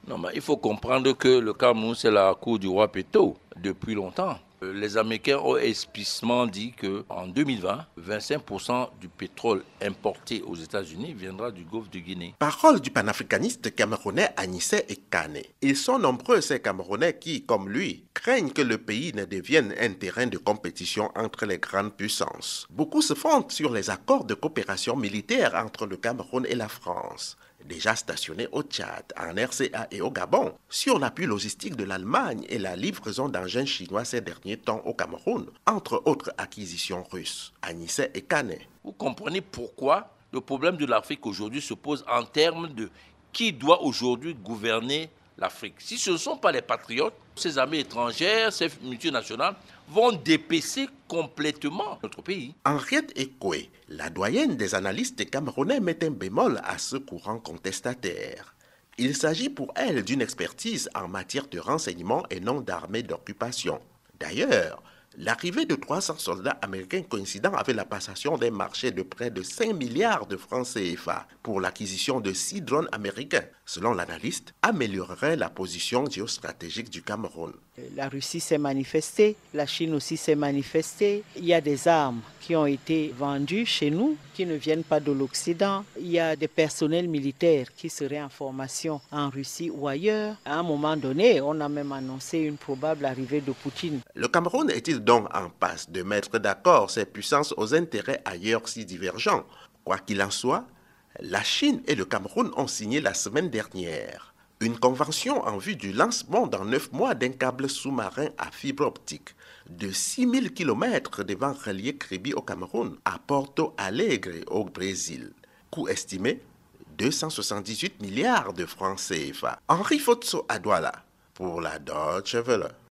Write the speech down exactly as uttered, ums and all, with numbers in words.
Non, mais il faut comprendre que le Cameroun, c'est la cour du roi Péto depuis longtemps. Euh, Les Américains ont explicitement dit qu'en deux mille vingt, vingt-cinq pour cent du pétrole importé aux États-Unis viendra du Golfe de Guinée. Parole du panafricaniste camerounais Anissé Ekane. Ils sont nombreux ces Camerounais qui, comme lui, craignent que le pays ne devienne un terrain de compétition entre les grandes puissances. Beaucoup se fondent sur les accords de coopération militaire entre le Cameroun et la France, déjà stationnés au Tchad, en R C A et au Gabon, sur l'appui logistique de l'Allemagne et la livraison d'engins chinois ces derniers temps au Cameroun, entre autres acquisitions russes. Anissé Ekane. Vous comprenez pourquoi le problème de l'Afrique aujourd'hui se pose en termes de qui doit aujourd'hui gouverner l'Afrique. Si ce ne sont pas les patriotes, ces armées étrangères, ces multinationales vont dépecer complètement notre pays. Henriette Ekoué, la doyenne des analystes camerounais, met un bémol à ce courant contestataire. Il s'agit pour elle d'une expertise en matière de renseignement et non d'armée d'occupation. D'ailleurs, l'arrivée de trois cents soldats américains coïncidant avec la passation d'un marché de près de cinq milliards de francs C F A pour l'acquisition de six drones américains, selon l'analyste, améliorerait la position géostratégique du Cameroun. La Russie s'est manifestée, la Chine aussi s'est manifestée. Il y a des armes qui ont été vendues chez nous, qui ne viennent pas de l'Occident. Il y a des personnels militaires qui seraient en formation en Russie ou ailleurs. À un moment donné, on a même annoncé une probable arrivée de Poutine. Le Cameroun est-il donc en passe de mettre d'accord ses puissances aux intérêts ailleurs si divergents? Quoi qu'il en soit, la Chine et le Cameroun ont signé la semaine dernière une convention en vue du lancement dans neuf mois d'un câble sous-marin à fibre optique de six mille kilomètres devant relier Kribi au Cameroun à Porto Alegre au Brésil. Coût estimé deux cent soixante-dix-huit milliards de francs C F A. Henri Fotso à Douala pour la Deutsche Welle.